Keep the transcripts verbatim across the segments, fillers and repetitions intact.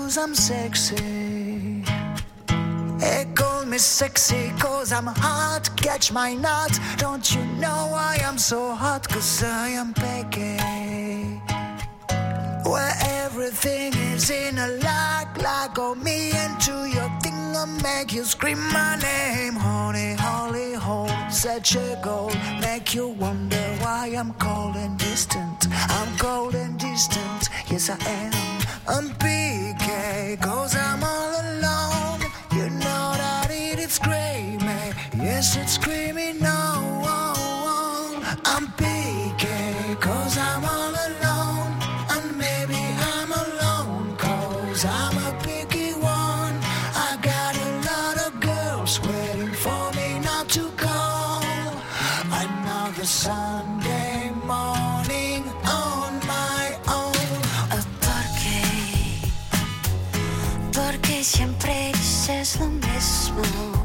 cause I'm sexy. They call me sexy cause I'm hot. Catch my nut. Don't you know I am so hot? Cause I am Peggy. Where everything is in a lock. Lock on me into your finger. Make you scream my name. Honey, holy hole. Such a goal. Make you wonder why I'm cold and distant. I'm cold and distant. Yes I am. I'm P K cause I'm all alone. You know that it is screaming. Yes it's screaming no. I'm P K cause I'm all alone. And maybe I'm alone cause I'm a picky one. I got a lot of girls waiting for me not to call. Another Sunday morning on my own. Oh, ¿por qué? Porque siempre dices lo mismo.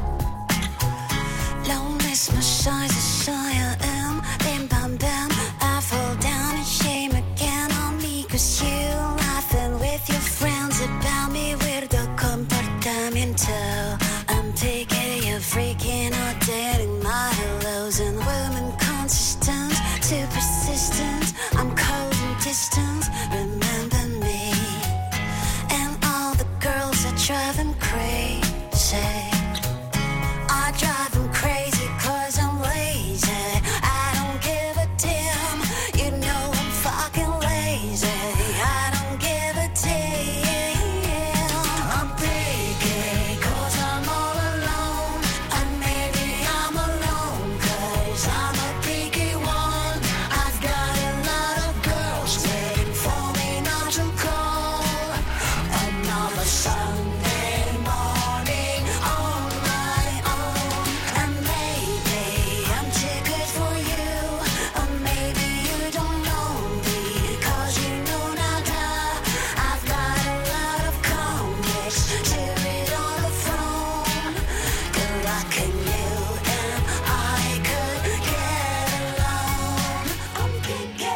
Lo mismo soy, soy I am. Bim bam bam, I fall down and shame again on me. Cause you laughing with your friends about me. Weirdo comportamiento. I'm taking you freaking out, dating my hellos and women consistent, too persistent. I'm cold and distant. Remember me and all the girls that drive them crazy. I drive them crazy cause I'm lazy. I don't give a damn. You know I'm fucking lazy. I don't give a damn. I'm picky cause I'm all alone. And maybe I'm alone cause I'm a picky one. I've got a lot of girls waiting for me not to call. Another Sunday morning on my own. And maybe I'm too good for you. Or maybe you don't know me cause you know nada. I've got a lot of comics to read on the phone. Good luck in you and I could get alone. I'm picky.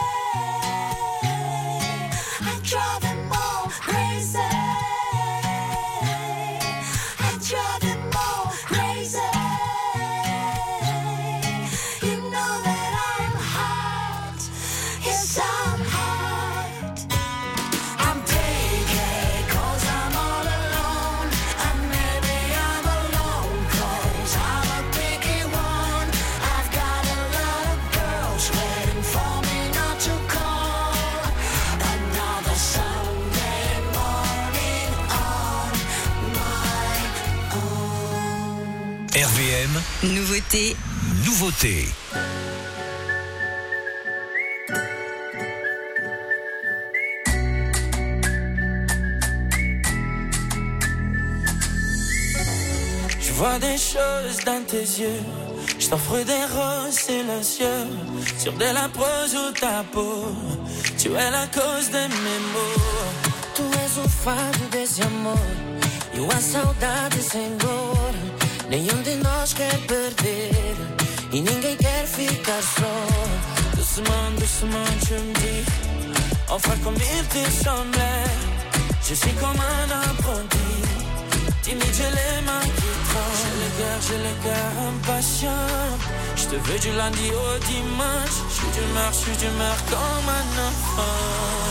I drive them all crazy. I drive them all crazy. You know that I'm hot. Yes, I'm hot. I'm picky cause I'm all alone. And maybe I'm alone cause I'm a picky one. I've got a lot of girls waiting for me not to call. Another Sunday morning on my own. R V M, Nouveauté. nouveauté. Je vois des choses dans tes yeux. Je t'offre des roses silencieux sur de la prose ou ta peau. Tu es la cause de mes maux. Tu és o fado desse amor e a saudade sem dor. Nenhum de nós quer perder e ninguém quer ficar só. Doucement, doucement, tu me dis enfin comme il te semblait. Je suis comme un apprenti. Timide, j'ai les mains qui tremblent. J'ai le cœur, j'ai le cœur impatient. Je te veux du lundi au dimanche. Je suis d'humeur, je suis d'humeur comme un enfant.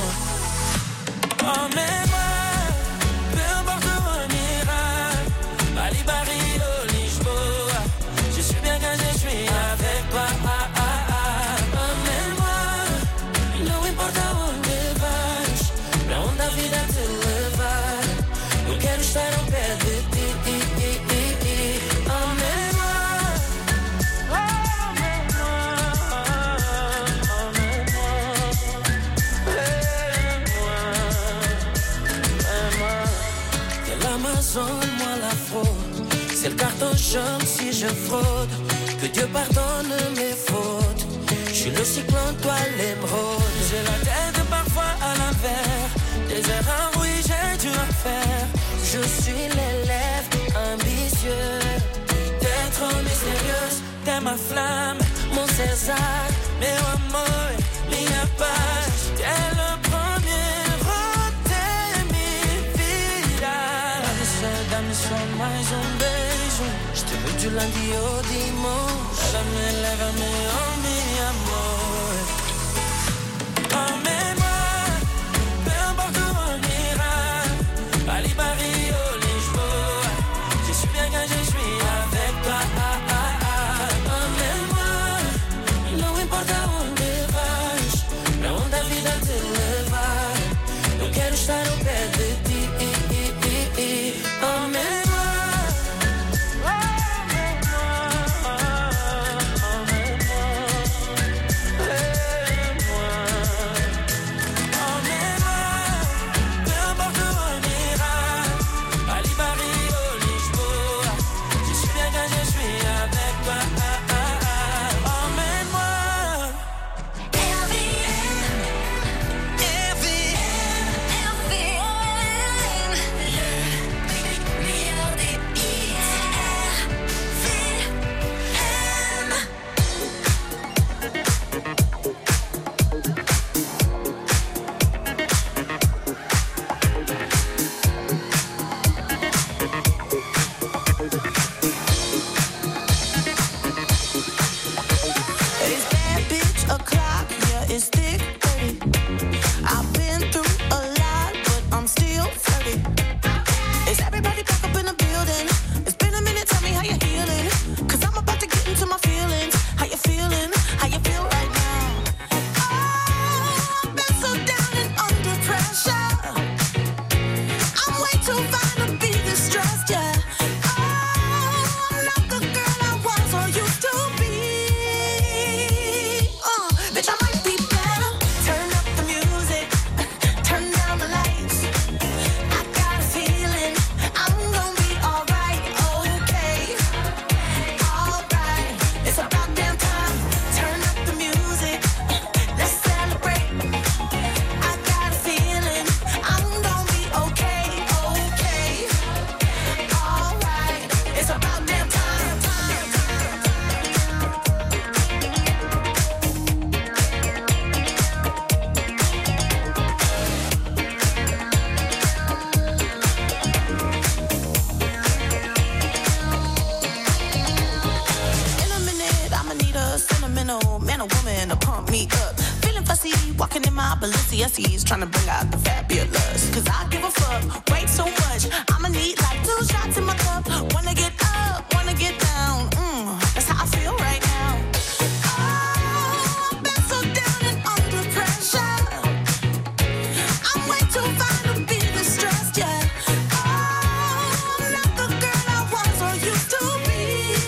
Emmène-moi, peu importe où on ira. Bali, Barilo, Lisboa. Je suis bien quand je suis avec toi. Emmène-moi, não importa onde vais, pra onde a vida te levar. Eu quero estar ao pé de ti. Emmène-moi, emmène-moi, emmène-moi, emmène-moi. De l'Amazone, moi la fraude. C'est le carton jaune si je fraude. Que Dieu pardonne mes fautes. Je suis le cyclone, toi l'émeraude. J'ai la tête parfois à l'envers. Des erreurs, oui, j'ai dû en faire. Je suis l'élève ambitieux. T'es trop mystérieuse, t'es ma flamme, mon César, meu amor, minha paz. T'es le premier de Dá-me só mais um beijo. Esteve de lundi ao dimanche. Leva-me, leva-me, oh meu amor. Emmène-moi, peu importe où on ira. Paris, Paris, oh Lisboa. Je suis bien quand je suis avec toi. Emmène-moi, não importa onde vais, pra onde a vida te levar. Eu quero estar ao pé de ti. Emmène-moi, Balenciennes trying to bring out the fabulous. Cause I give a fuck, wait so much. I'ma need like two shots in my cup. Wanna get up, wanna get down. Mm, that's how I feel right now. Oh, I've been so down and under pressure. I'm way too fine to be distressed, yeah. Oh, I'm not the girl I was or used to be.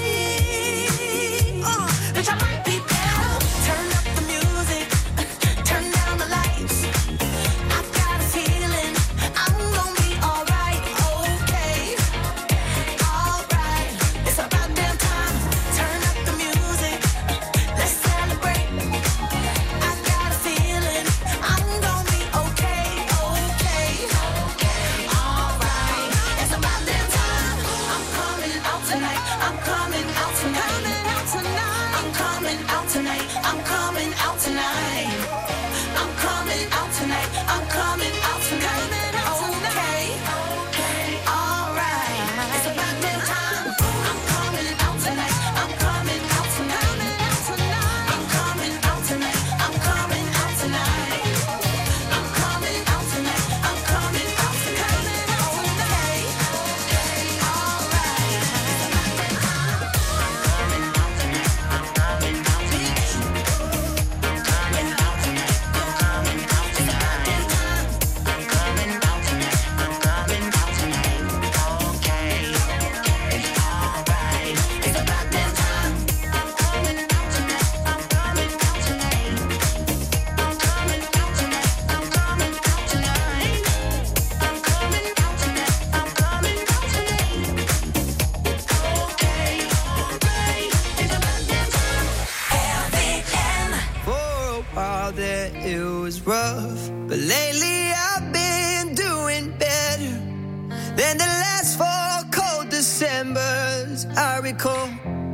Uh, bitch, I might be better. Turn up the music, turn down the lights. I've got a feeling I'm gonna be alright, okay, alright. It's about damn time. Turn up the music, let's celebrate. I've got a feeling I'm gonna be okay, okay, alright. It's about damn time. I'm coming out tonight. I'm coming out tonight. I'm coming out tonight. I'm coming out tonight. I'm coming out tonight. I'm coming out tonight. Okay, alright. It's about damn time. I'm coming out tonight. I'm coming out tonight. I'm coming out tonight. I'm coming out tonight. I'm coming out tonight. I'm coming out tonight. Okay, alright. It's about damn time. I'm coming out tonight. I'm coming out tonight. I'm coming out tonight. I'm coming out tonight. It's about damn time. I'm coming out tonight. I'm coming out tonight. Okay, alright. It's about damn time. I'm coming out tonight. I'm coming out tonight. I'm coming out tonight. I'm coming out tonight. I'm coming out tonight. I'm coming out tonight. Okay, alright. It's about damn time. L V N. For a while there it was rough, but lately I've been doing better than the last four cold Decembers I recall.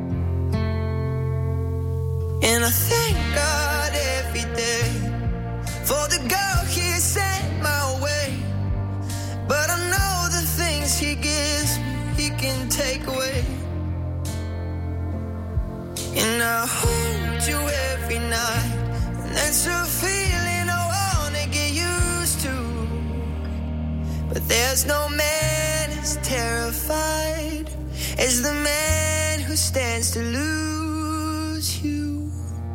And I thank God every day for the girl he sent my way. But I know the things he gives me can take away. And I hold you every night, and that's a feeling I wanna get used to. But there's no man as terrified as the man who stands to lose you.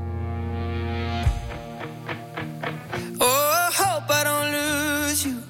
Oh, I hope I don't lose you.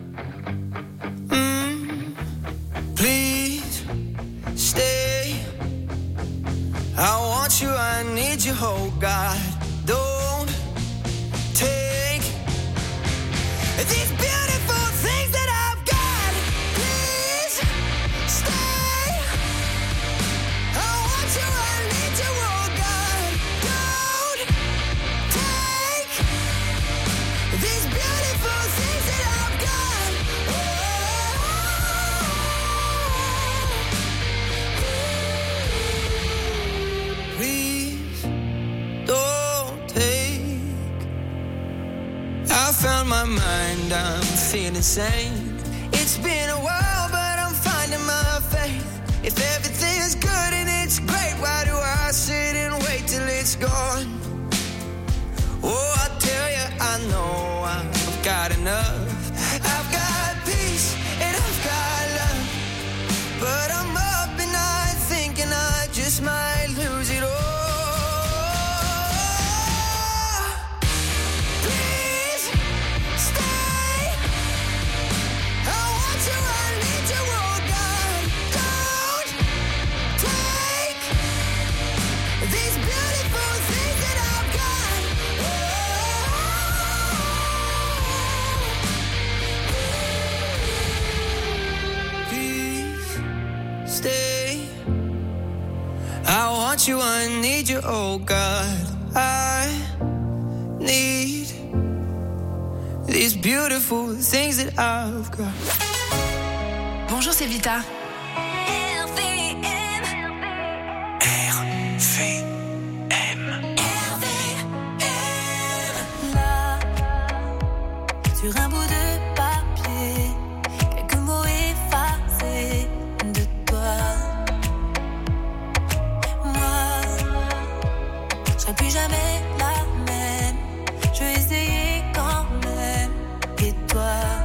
Mm, please stay. I want you, I need you, oh God. Don't take these beautiful things that I've got. Please stay. I want you, I need you, oh God. Don't take these beautiful things that I've got. Oh. Please don't take. I found my mind, I'm feeling sane. It's been a while, but I'm finding my faith. If everything's good and it's great, why do I sit and wait till it's gone? Oh, I tell you, I know I've got enough. I've got peace and I've got love, but I'm up at night thinking I just might lose it all. Please stay. I want you, I need you, oh God. Don't take these beautiful things that I've got. Please stay. I want you, I need you, oh God. I need these beautiful things that I've got. Bonjour, c'est Vita. R V M. R V M. R V M. Là, sur un bout de papier, quelques mots effacés de toi. Moi, je serai plus jamais la même. Je vais essayer quand même. Et toi?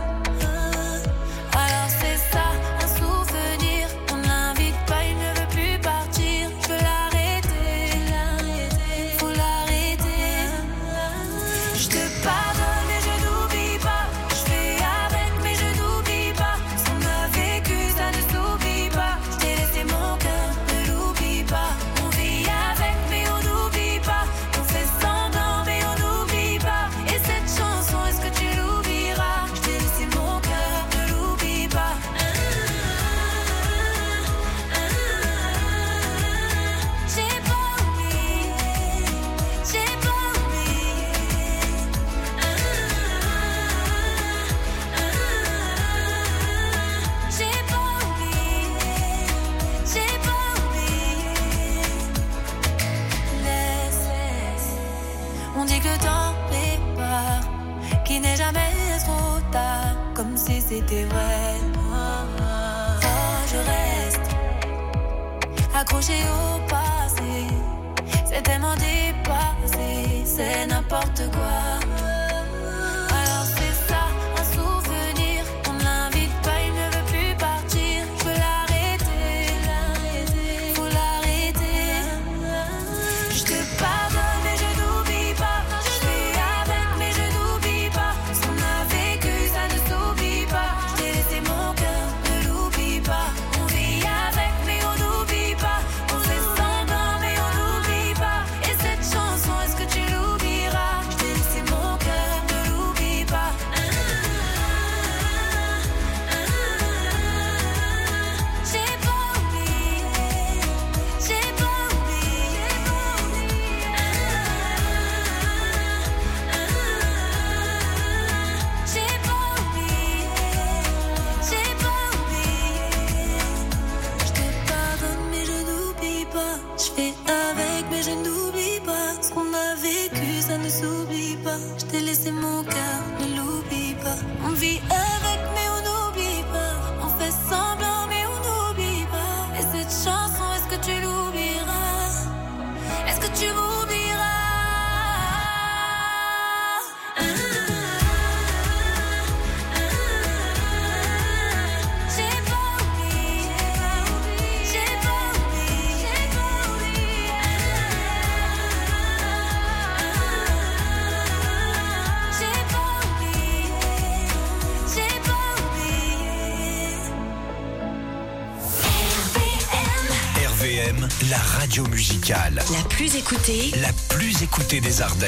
Alors c'est ça, un souvenir. On l'invite pas, il ne veut plus partir. Je veux l'arrêter, faut l'arrêter. Je te pardonne mais je n'oublie pas. Je fais avec mais je n'oublie pas. Ce qu'on a vécu ça ne s'oublie pas. Je t'ai laissé mon cœur, ne l'oublie pas. On vit avec mais on n'oublie pas. On fait semblant mais on n'oublie pas. Et cette chanson, est-ce que tu l'oublieras? Je t'ai laissé mon cœur, ne l'oublie pas. J'ai pas oublié, j'ai pas oublié. J'ai pas oublié, j'ai pas oublié. Laisse, on dit que le temps prépare, qu'il n'est jamais trop tard, comme si c'était vrai. Oh, je reste accroché au passé, c'est tellement dépassé, c'est n'importe quoi. Alors c'est ça, un souvenir, on ne l'invite pas, il ne veut plus partir. Je veux l'arrêter, faut l'arrêter. Je te pardonne mais je n'oublie pas. Je fais avec mais je n'oublie pas. Ce qu'on a vécu ça ne s'oublie pas. Je t'ai laissé mon cœur, ne l'oublie pas. On vit avec mais on n'oublie pas. On fait semblant mais on n'oublie pas. Et cette chanson, est-ce que tu l'oublieras? Je t'ai laissé mon cœur, ne l'oublie pas. J'ai pas oublié, j'ai pas oublié. J'ai pas oublié, j'ai pas oublié. Je te pardonne mais je n'oublie pas. Je fais avec mais je n'oublie pas. Ce qu'on a vécu ça ne s'oublie pas. Je t'ai laissé mon cœur, ne l'oublie pas. On vit avec mais on n'oublie pas. On fait semblant mais on n'oublie pas. M, la radio musicale. La plus écoutée. La plus écoutée des Ardennes.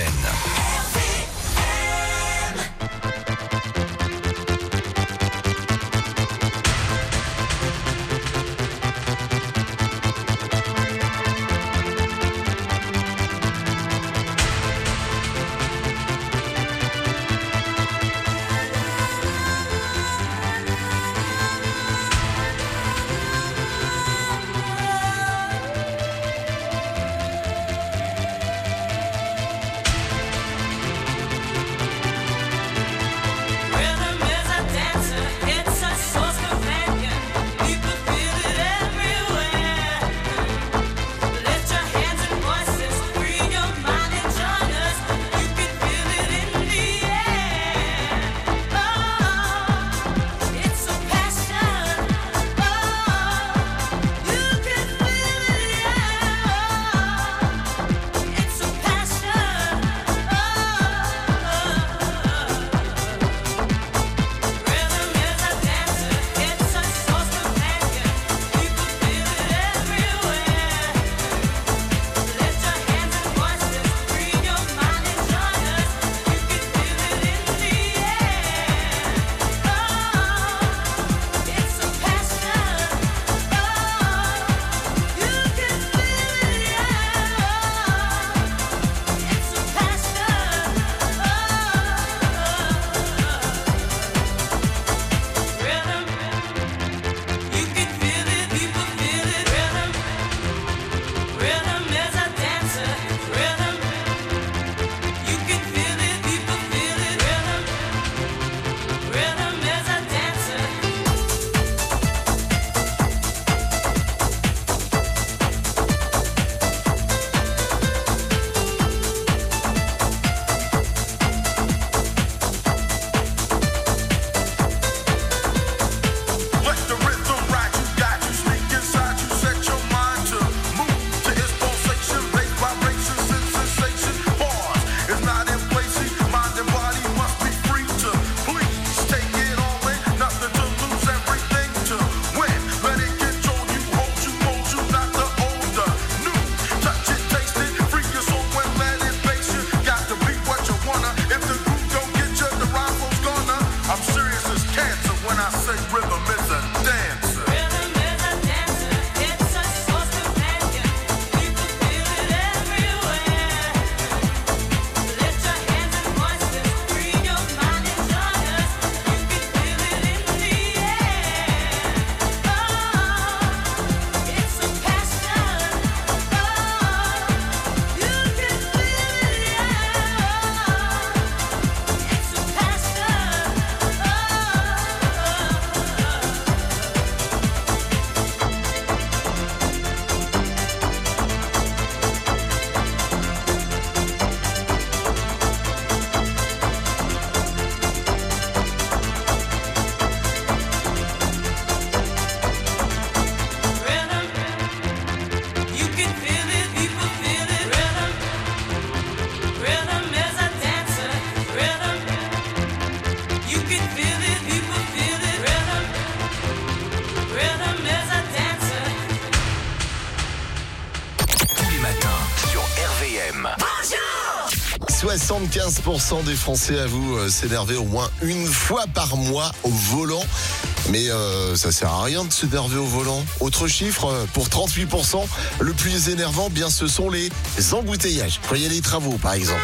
soixante-quinze pour cent des Français avouent euh, s'énerver au moins une fois par mois au volant. Mais euh, ça sert à rien de s'énerver au volant. Autre chiffre, euh, pour trente-huit pour cent, le plus énervant, bien ce sont les embouteillages. Quand il y a les travaux, par exemple.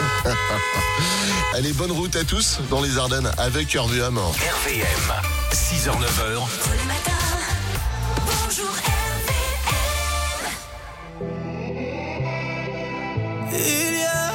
Allez, bonne route à tous dans les Ardennes avec R V M. R V M, six heures neuf heures. Tous les matins, bonjour R V M. Il y a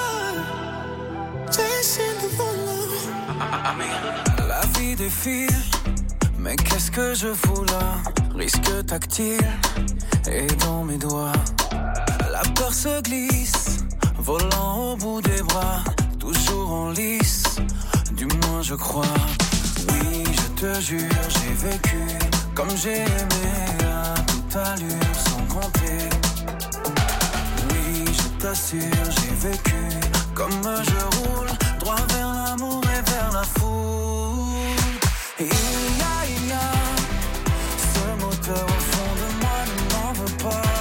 la vie défile, mais qu'est-ce que je fous là? Risque tactile et dans mes doigts. La peur se glisse, volant au bout des bras, toujours en lice, du moins je crois. Oui, je te jure, j'ai vécu comme j'ai aimé à toute allure sans compter. Oui, je t'assure, j'ai vécu comme je roule, droit vers l'amour et vers la foule. Et il y a, il y a ce moteur au fond de moi ne m'en veut pas.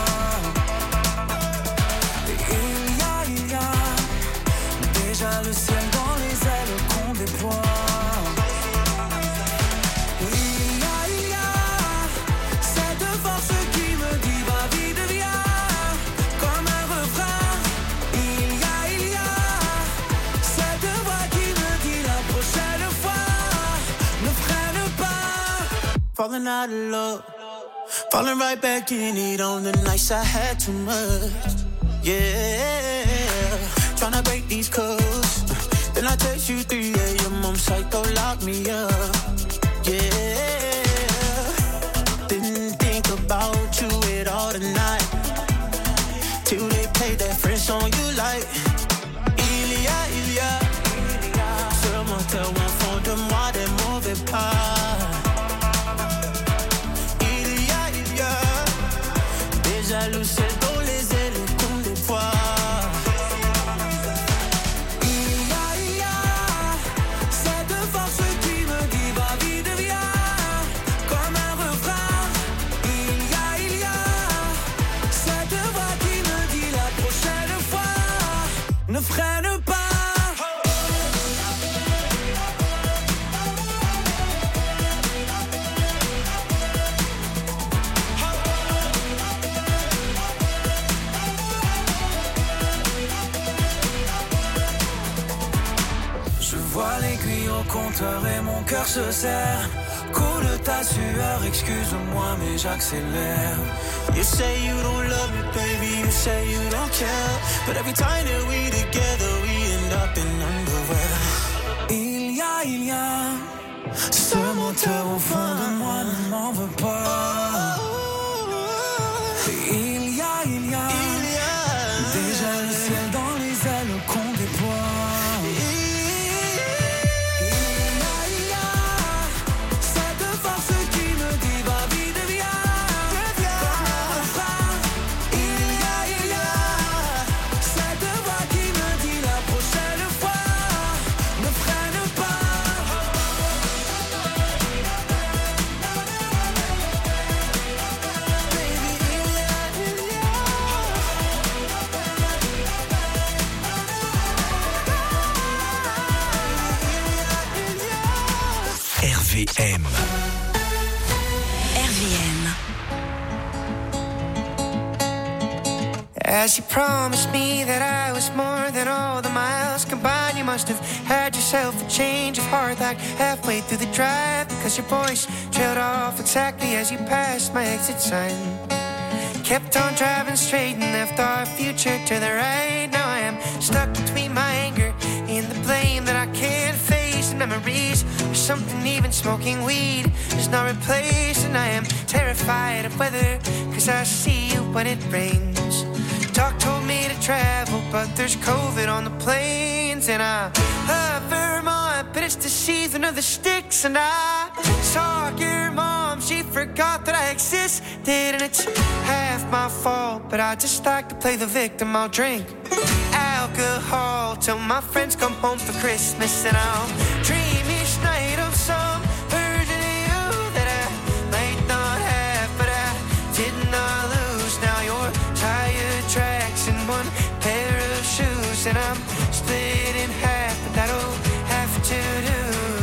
Falling out of love, falling right back in it on the nights I had too much. Yeah, tryna break these codes. Then I text you three a.m. I'm psycho, lock me up. Yeah, didn't think about you at all tonight. Till they played that French song you like. Il y a, il y a seulement tellement fond de moi des mauvais pas. Il y a, il y a des jaloux, celles dont les ailes comme des poids. Il y a, il y a cette force qui me dit va vite, viens, comme un refrain. Il y a, il y a cette voix qui me dit la prochaine fois ne freine pas. Vois l'aiguille au compteur et mon cœur se serre. Coule ta sueur, excuse-moi mais j'accélère. You say you don't love me, baby, you say you don't care. But every time that we together, we end up in underwear. Il y a, il y a ce moteur au fond de moi, ne m'en veux pas. Il y a, il y a, Il y a déjà le ciel dans les ailes qu'on déploie. R V M. R V M. As you promised me that I was more than all the miles combined, you must have had yourself a change of heart like halfway through the drive, because your voice trailed off exactly as you passed my exit sign. Kept on driving straight and left our future to the right. Now I am stuck between my anger and the blame that I can't face, and memories of something even smoking weed is not replaced. And I am terrified of weather, cause I see you when it rains. Doc told me to travel, but there's COVID on the planes. And I love Vermont, but it's the season of the sticks. And I saw your mom, she forgot that I existed. And it's half my fault, but I just like to play the victim. I'll drink alcohol till my friends come home for Christmas. And I'll dream each night of some version of you that I might not have, but I did not lose. Now you're tire tracks and one pair of shoes, and I'm split in half, but that'll have to do.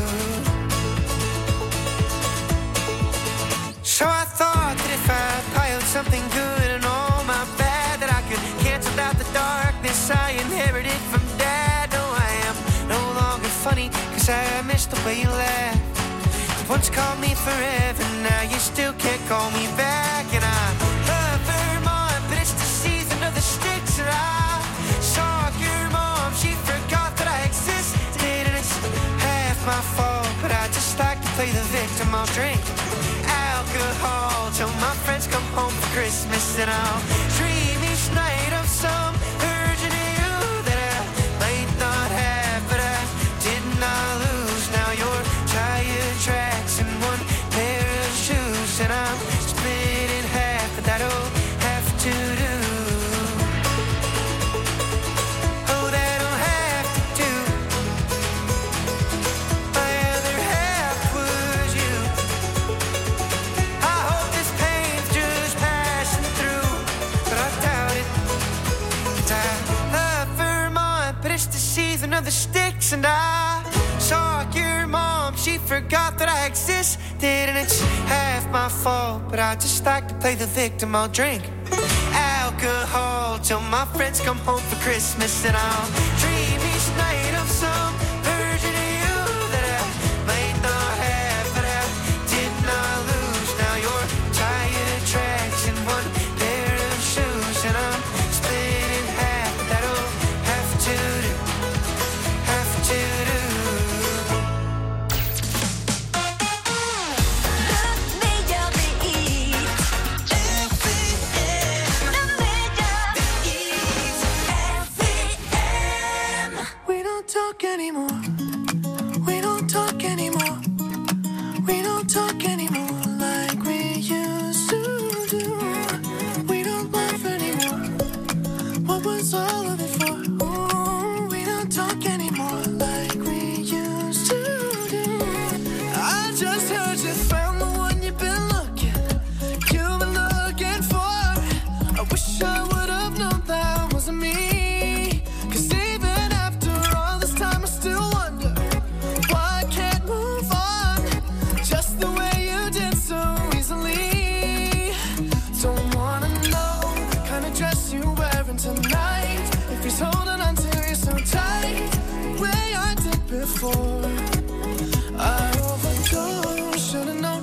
So I thought that if I piled something good and all my bad, that I could cancel out the darkness I inherited from Dad. No, I am no longer funny, cause I miss the way you laugh. You once called me forever, now you still can't call me back. And I love Vermont, but it's the season of the sticks. And I saw your mom, she forgot that I existed. And it's half my fault, but I just like to play the victim. I'll drink alcohol till my friends come home for Christmas. And I'll dream each night of some version of you that I might not have, but I did not lose. Now you're tire tracks and one pair of shoes, and I'm split in half, but that'll have to do. Oh, that'll have to do. My other half was you. I hope this pain's just passing through, but I doubt it. 'Cause I love Vermont, but it's the season of the sticks. And I saw your mom, she forgot that I existed. And it's half my fault, but I just like to play the victim. I'll drink alcohol till my friends come home for Christmas. And I'll dream each night of some version of you that I might not have, but I did not lose.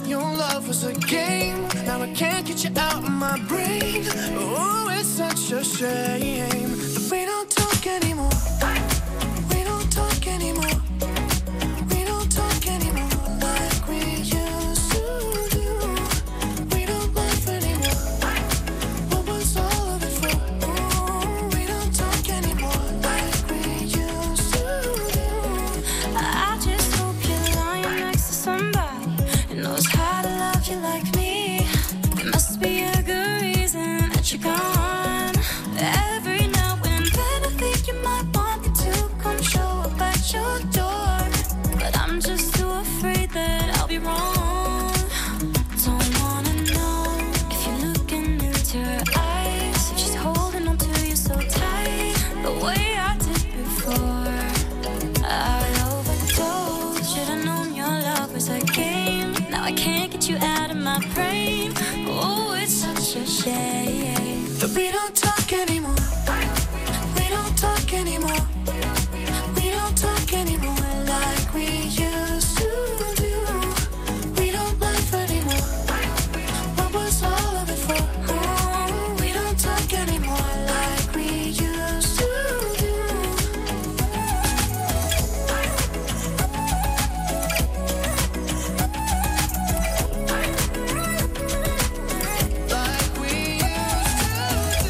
your love was a game. Now I can't get you out of my brain. Oh, it's such a shame that we don't talk anymore. We don't talk anymore. We don't talk anymore like we used to do. We don't laugh anymore. What was all of it for? Oh, we don't talk anymore like we used to do. I just hope you're lying next to somebody who knows how to love you like me. There must be a good reason that you're gone. Every now and then I think you might want me to come show up at your door, but I'm just too afraid that I'll be wrong. Don't wanna know if you're looking into her eyes, if she's holding on to you so tight, the way I did before. I overdosed, should've known your love was a game. Now I can't get you out of my brain. Oh, it's such a shame that we don't talk anymore. We don't talk anymore. We don't talk anymore like we used to do. We don't laugh anymore. What was all of it for? Oh, we don't talk anymore like we used to do. Like we used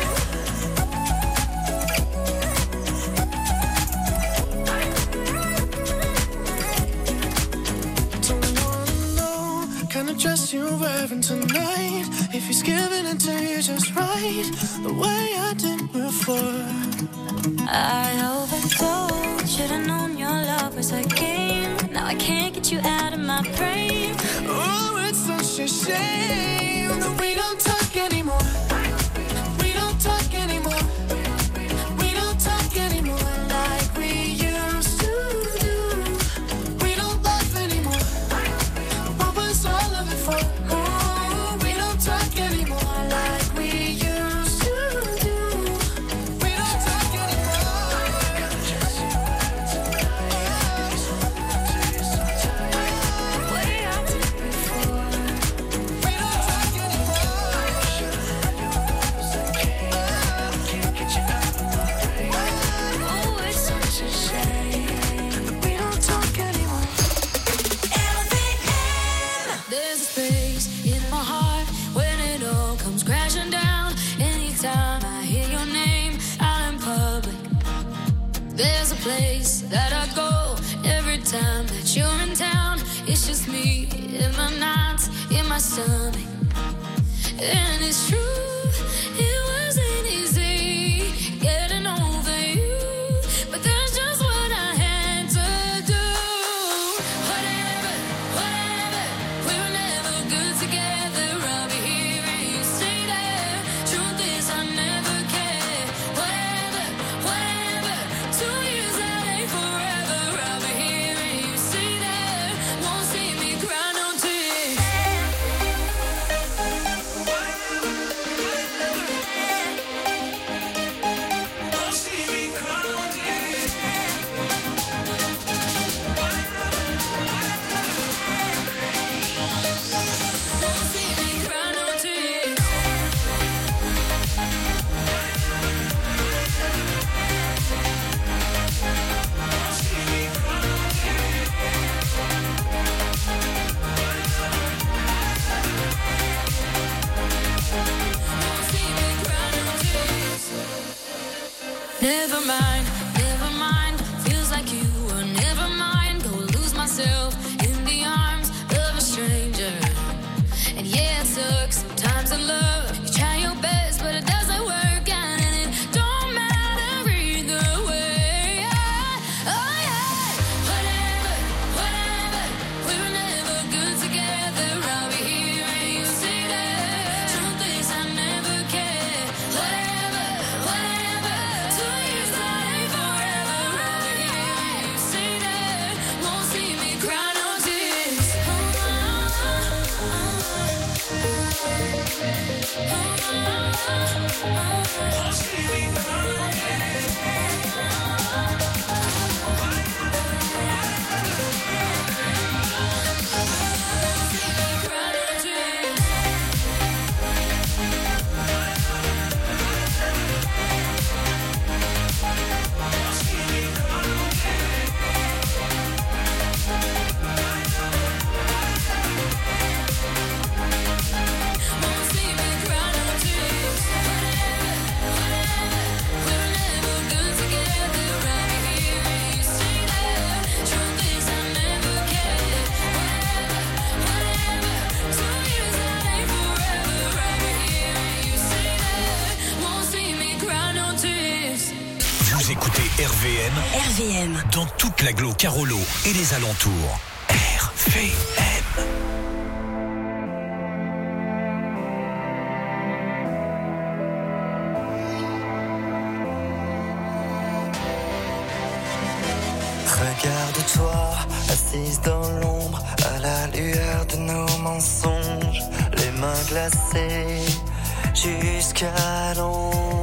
to do. Don't wanna know kind of dress you're wearing tonight. If he's giving it to you just right, the way I did before. I overdosed, should've known your love was a game. Now I can't get you out of my brain. Oh, it's such a shame that we don't talk anymore. We don't talk anymore. We don't talk anymore like we used to do. We don't laugh anymore. What was all of it for? Oh, we don't talk anymore like we used to do. We don't talk anymore. The way I did before. We don't talk anymore. Can't get you out of my brain. Oh, it's such a shame that we don't talk anymore. There's a space in my heart when it all comes crashing down. Anytime I hear your name out in public, there's a place that I go every time that you're in town. It's just me in my nights, in my stomach. And it's true, it wasn't easy getting over you, but that's just what I had to do. Whatever, whatever, we were never good together. I'll be here and you stay there. Truth is I never cared. Whatever, whatever, two years that ain't forever. I'll be here and you stay there. Won't see me cry no tears. Won't see me cry no tears. Won't see me cry no tears. Never mind, never mind. Feels like you were never mind. Go lose myself in the arms of a stranger. And yeah, it sucks sometimes in love. You try your best, but it doesn't work out, and it don't matter either way. Oh yeah, whatever, whatever. We were never good together. I'll be here and you stay there. Truth is I never cared. Whatever, whatever. Two years that ain't forever. I'll be here and you stay there. Won't see me cry no tears. Oh, oh, oh, oh, oh. R V M. R V M. Dans toute l'agglo Carolo et les alentours. R V M. Regarde-toi, assise dans l'ombre, à la lueur de nos mensonges, les mains glacées jusqu'à l'ombre.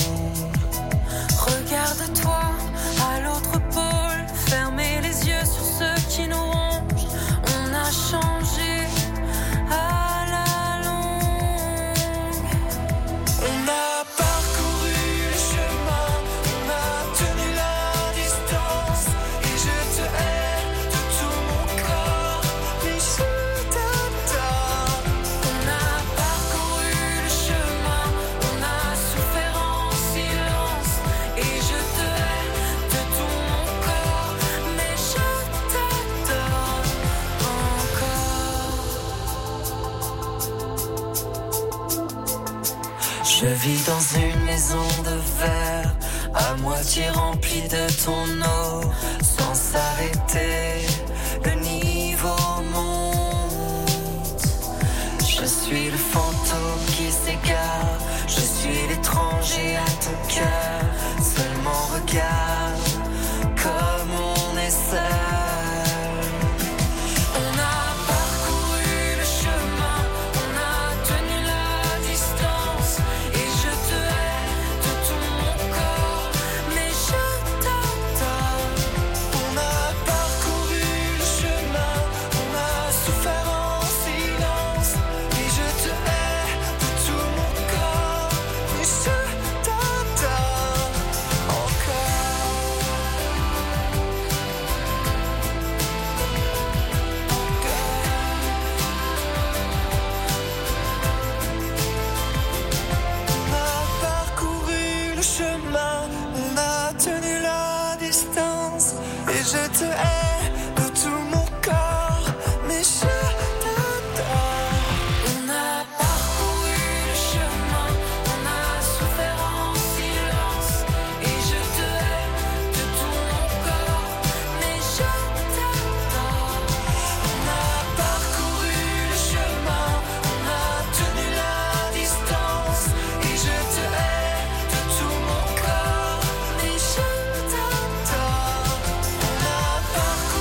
Regarde-toi à l'autre pôle, fermez les yeux sur ceux qui nous rongent. On a changé à la longue. On a parcouru le chemin, on a tenu la distance, et je te hais de tout mon corps, mais je t'adore. On a parcouru le chemin, on a souffert en silence, et je te hais de tout mon corps, mais je t'adore encore. Je vis dans une maison de verre, à moitié remplie de ton eau, sans s'arrêter, le niveau monte. Je suis le fantôme qui s'égare, je suis l'étranger à ton cœur, seulement regarde comme on est seul. On a parcouru le chemin, on a tenu la distance, et je te hais de tout mon corps, mais je t'adore. On a parcouru le chemin, on a souffert en silence, et je te hais de tout mon corps, mais je t'adore encore. On a parcouru le chemin, on a tenu la distance, et je te hais de tout mon corps, mais je t'adore. On a parcouru le chemin, on a souffert en silence, et je te hais de tout mon corps, mais je t'adore. On a parcouru le chemin, on a tenu la distance, et je te hais de tout mon corps, mais je t'adore. On a parcouru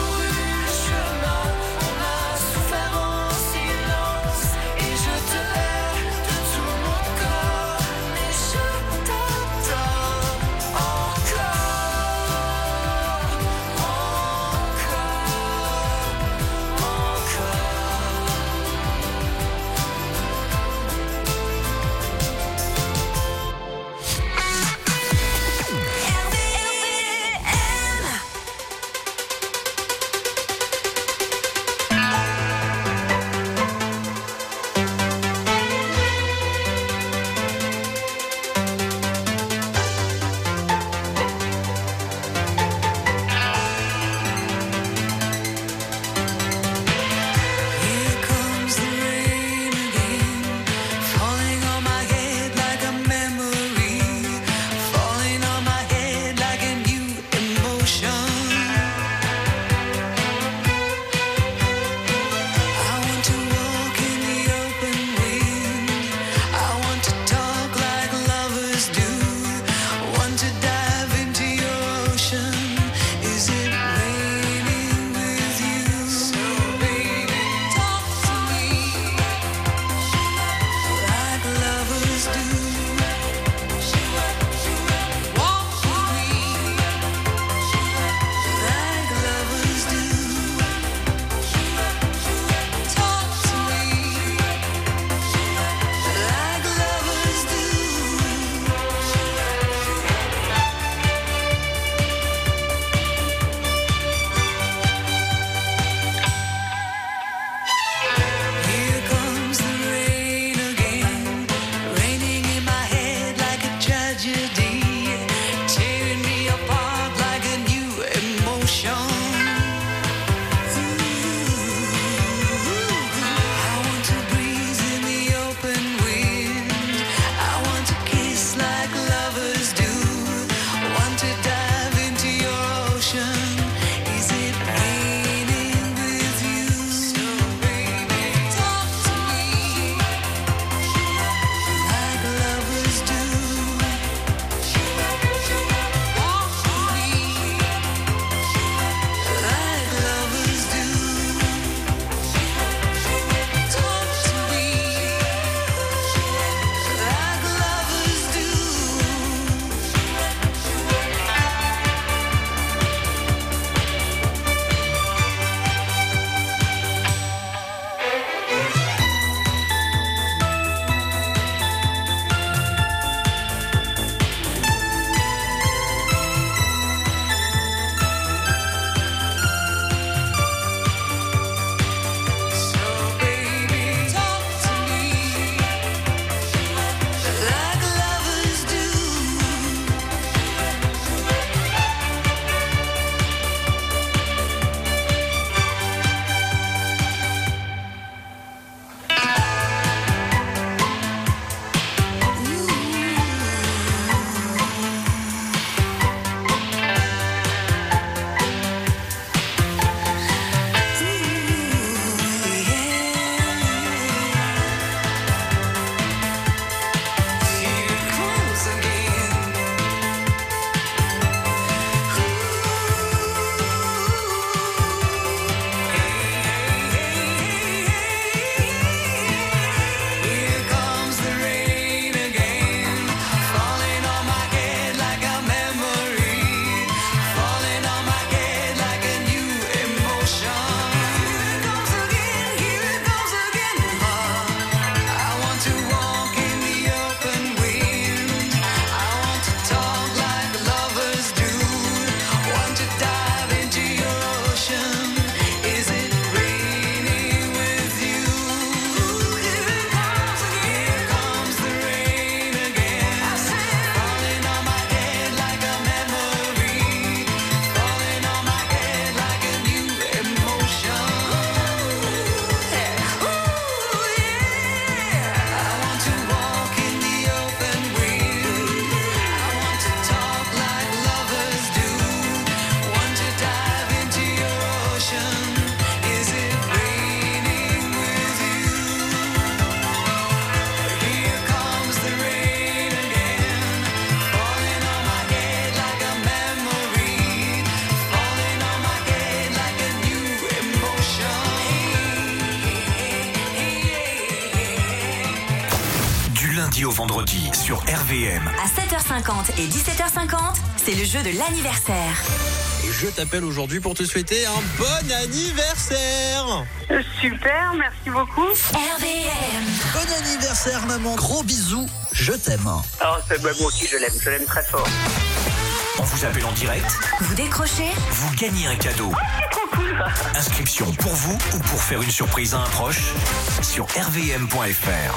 lundi au vendredi sur R V M. À sept heures cinquante et dix-sept heures cinquante, c'est le jeu de l'anniversaire. Et je t'appelle aujourd'hui pour te souhaiter un bon anniversaire. Super, merci beaucoup. R V M. Bon anniversaire maman, gros bisous, je t'aime. Oh, c'est moi aussi je l'aime, je l'aime très fort. On vous appelle en direct. Vous décrochez. Vous gagnez un cadeau. C'est trop cool. Inscription pour vous ou pour faire une surprise à un proche sur r v m point f r.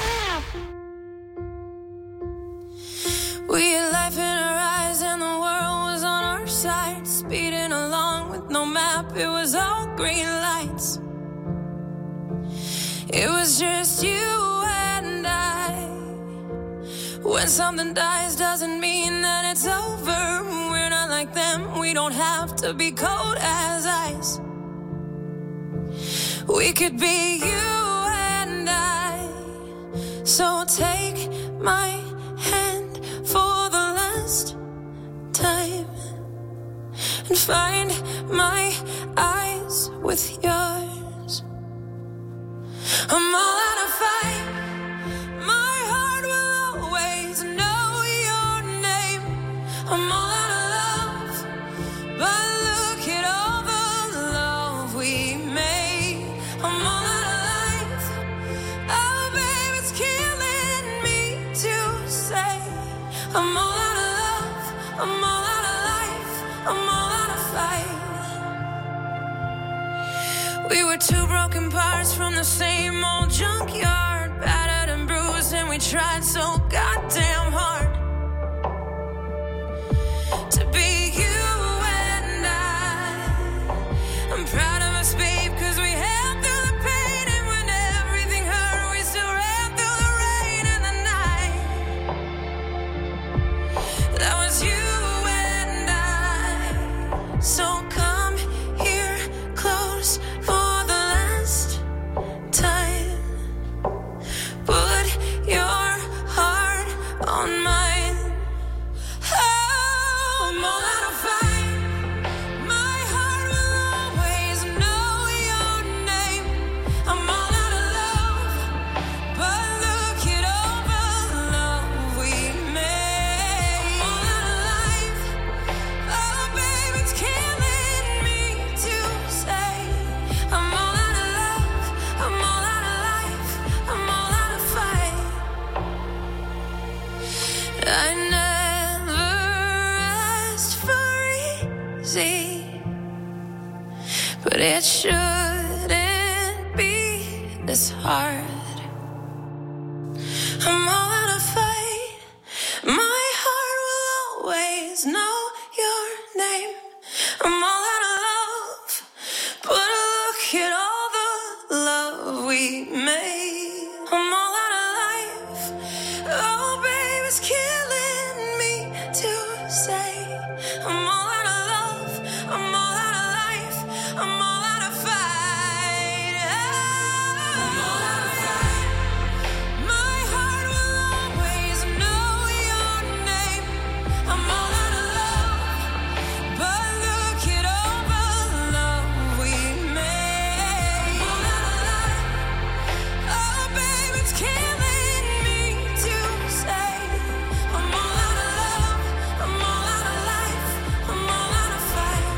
We had life in our eyes and the world was on our side. Speeding along with no map, it was all green lights. It was just you and I. When something dies doesn't mean that it's over. We're not like them, we don't have to be cold as ice. We could be you and I. So take my hand for the last time and find my eyes with yours. I'm all out of fight. My heart will always know your name. I'm all out of love, but look at all the love we made. I'm all out of life. Oh, babe, it's killing me to say. I'm all out of love. I'm all out of life. I'm all out of fight. We were two broken parts from the same old junkyard, battered and bruised, and we tried so goddamn hard to be you and I. I'm proud of us, babe, cause we held through the pain, and when everything hurt, we still ran through the rain and the night. That was you and I. So come here close for the last time. Put your heart on mine. Oh, I'm all out of fight. My heart will always know your name. I'm all out of love, but look at all the love we made. I'm all out of life. Oh, babe, it's killing me to say. I'm all out of love. I'm all out of life. I'm all out of fight. I never asked for easy, but it shouldn't be this hard. I'm all out of fight. My heart will always know your name. I'm all out of love, but look at all the love we made. I'm all out of life. Oh, babe, it's killing me to say. I'm all out of love. I'm all out of life. I'm all out of fight. I'm all out of fight. My heart will always know your name. I'm all out of love, but look at all the love we made. I'm all out of life. Oh, babe, it's killing me to say. I'm all out of love. I'm all out of life. I'm all out of fight.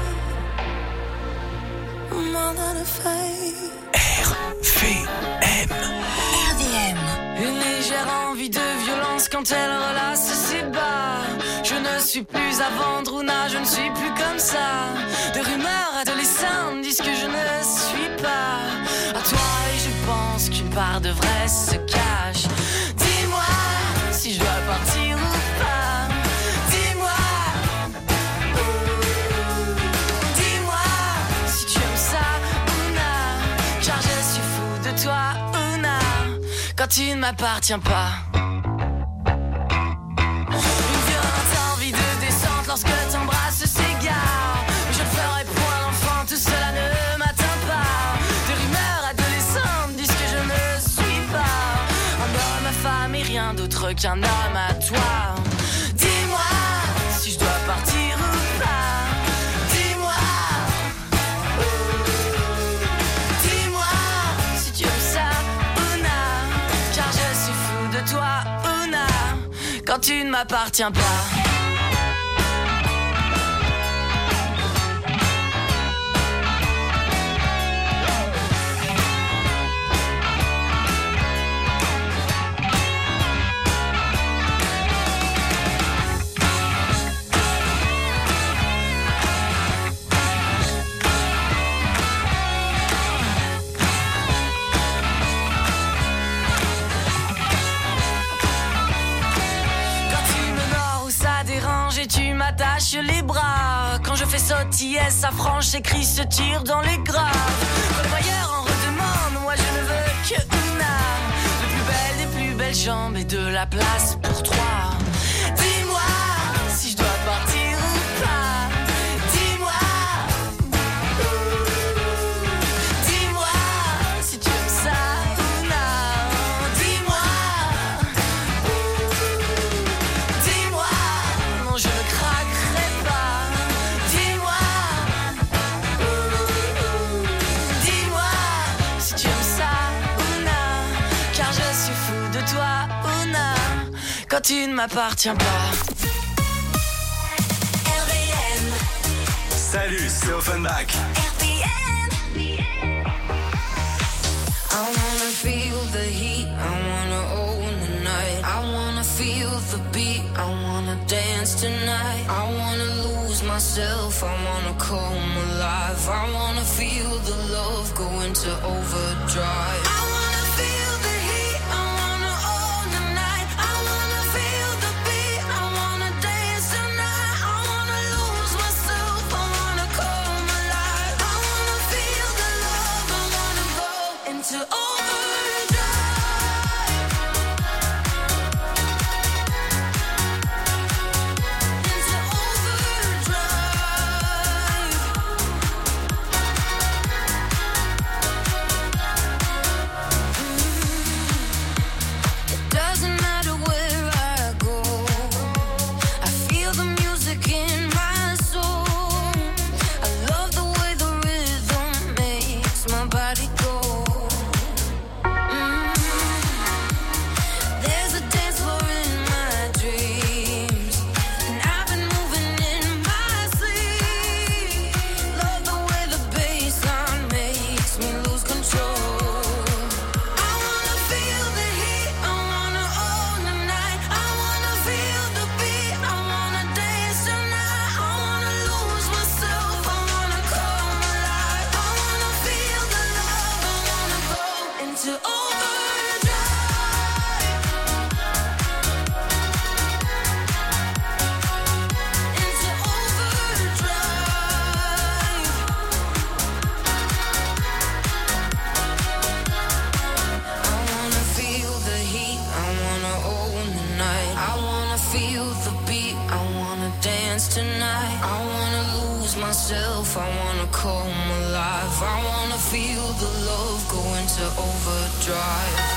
I'm all out of fight. R V M. R V M. Une légère envie de violence quand elle relasse ses bas. Je ne suis plus à vendre ou na, je ne suis plus comme ça. De rumeurs adolescentes disent que je ne suis pas à toi, et je pense qu'une part de vrai se cache. Dis-moi si je dois partir ou pas. Dis-moi, dis-moi si tu aimes ça ou na, car je suis fou de toi ou na, quand tu ne m'appartiens pas. Une violente envie de descente lorsque t'embrasses s'égare. Je ne ferai point d'enfant, tout cela ne m'atteint pas. Des rumeurs adolescentes disent que je ne suis pas un homme, ma femme et rien d'autre qu'un homme à toi. Dis-moi si je dois partir ou pas. Dis-moi, dis-moi si tu aimes ça ou na, car je suis fou de toi ou na. quand tu ne m'appartiens pas. Tu m'attaches les bras. Quand je fais sautiller sa frange, s'écrit se tire dans les graves. Quand le voyeur en redemande, moi je ne veux que Una. De plus belle des plus belles jambes et de la place pour trois. Dis-moi si je dois partir ou pas. Dis-moi. Dis-moi si tu aimes ça ou non. Dis-moi. Dis-moi. Non, je ne craquerai pas. Dis-moi. Dis-moi si tu aimes ça ou non. Car je suis fou de toi ou non. Quand tu ne m'appartiens pas. Salut, c'est Offenbach. I wanna feel the heat, I wanna own the night. I wanna feel the beat, I wanna dance tonight. I wanna lose myself, I wanna come alive. I wanna feel the love go into overdrive. I wanna feel the heat, I wanna own the night. I wanna feel the beat, I wanna dance tonight. I wanna lose myself, I wanna come alive. I wanna feel the love, I wanna go into overdrive. Myself, I wanna come alive. I wanna feel the love go into overdrive.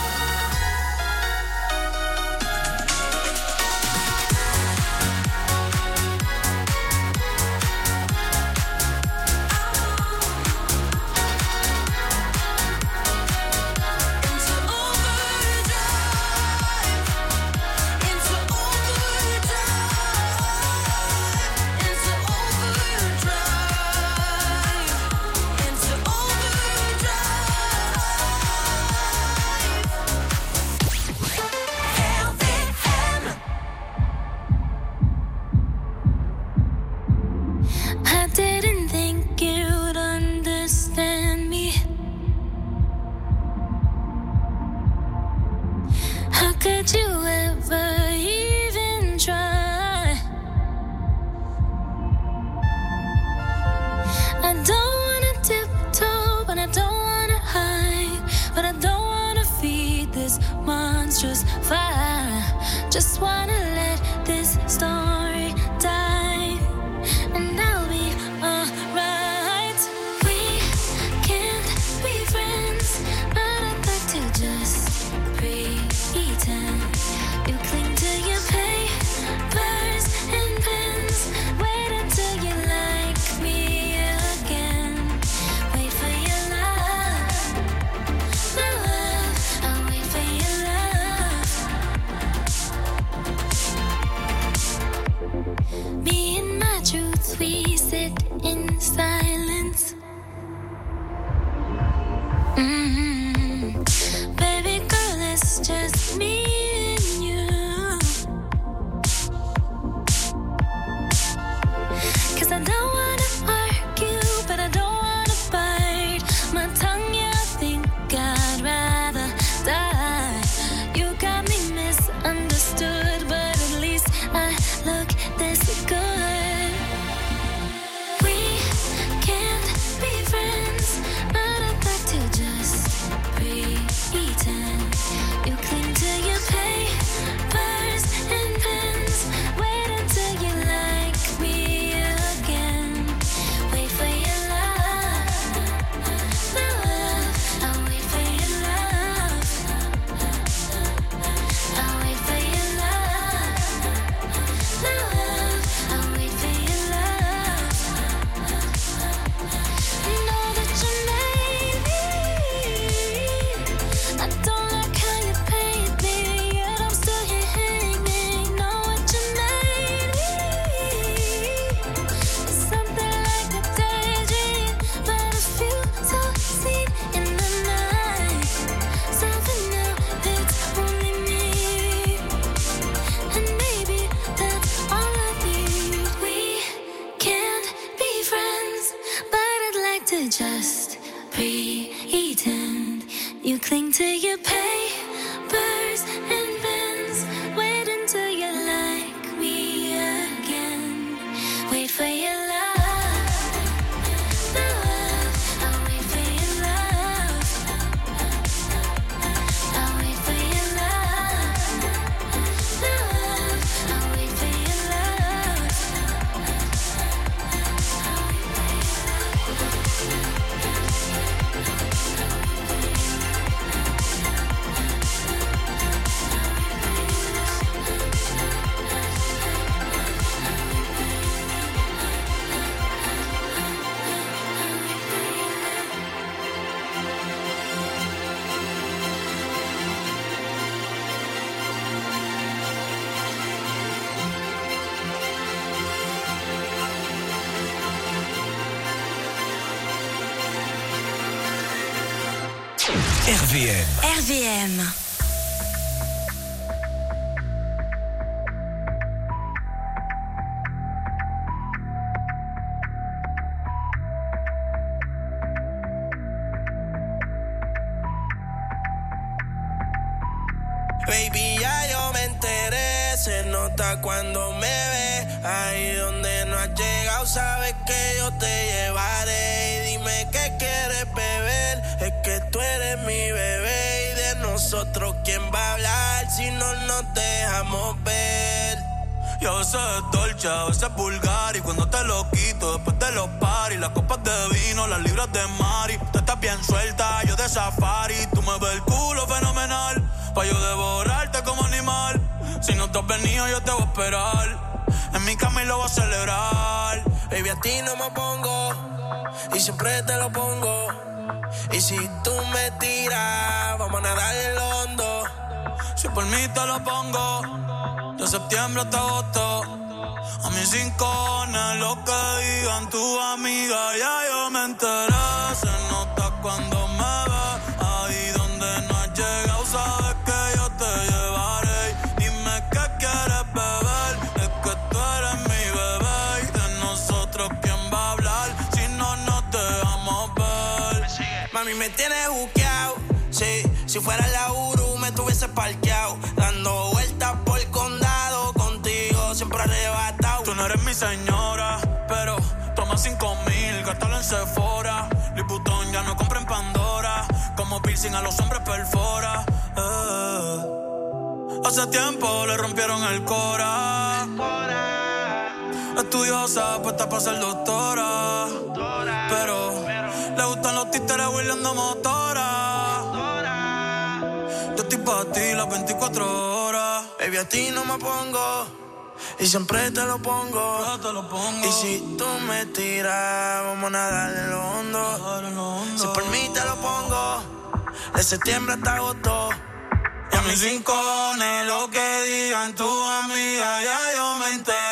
R V M. R V M. Baby, ya yo me enteré, se nota cuando me ve. Ahí donde no has llegado, sabes que yo te llevaré. Y dime qué quieres beber, es que tú eres mi bebé. Y de nosotros, ¿quién va a hablar si no nos dejamos ver? Y a veces es dolce, a veces es vulgar. Y cuando te lo quito, después de los paris, las copas de vino, las libras de Mari. Tú estás bien suelta, yo de safari. Tú me ves el culo fenomenal, pa' yo devorarte como animal. Si no te has venido, yo te voy a esperar. En mi cama y lo voy a celebrar. Baby, a ti no me pongo, y siempre te lo pongo. Y si tú me tiras, vamos a nadar en lo hondo. Si por mí te lo pongo, de septiembre hasta agosto. A mis rincones, lo que digan tu amiga, ya yo me enteré. Se nota cuando me ves, ahí donde no has llegado, sabes que yo te llevaré. Dime qué quieres beber, es que tú eres mi bebé. Y de nosotros, ¿quién va a hablar si no nos dejamos ver? Mami, me tienes buqueado, sí. Si fuera la Uru, me tuviese parqueado, dando vueltas por el condado, contigo siempre arrebatado. Tú no eres mi señora, pero toma cinco mil, gástalo en Sephora. Liputón ya no compra en Pandora, como piercing a los hombres perfora. Eh. Hace tiempo le rompieron el cora. Estudiosa, puesta para ser doctora, pero le gustan los títeres huirleando motora. Yo estoy pa' ti las veinticuatro horas. Baby, a ti no me pongo, y siempre te lo pongo. Yo te lo pongo. Y si tú me tiras, vamos a nadar en lo hondo. Si por mí te lo pongo, de septiembre hasta agosto. Y a mis rincones, lo que digan tu amiga, ya yo me enteré.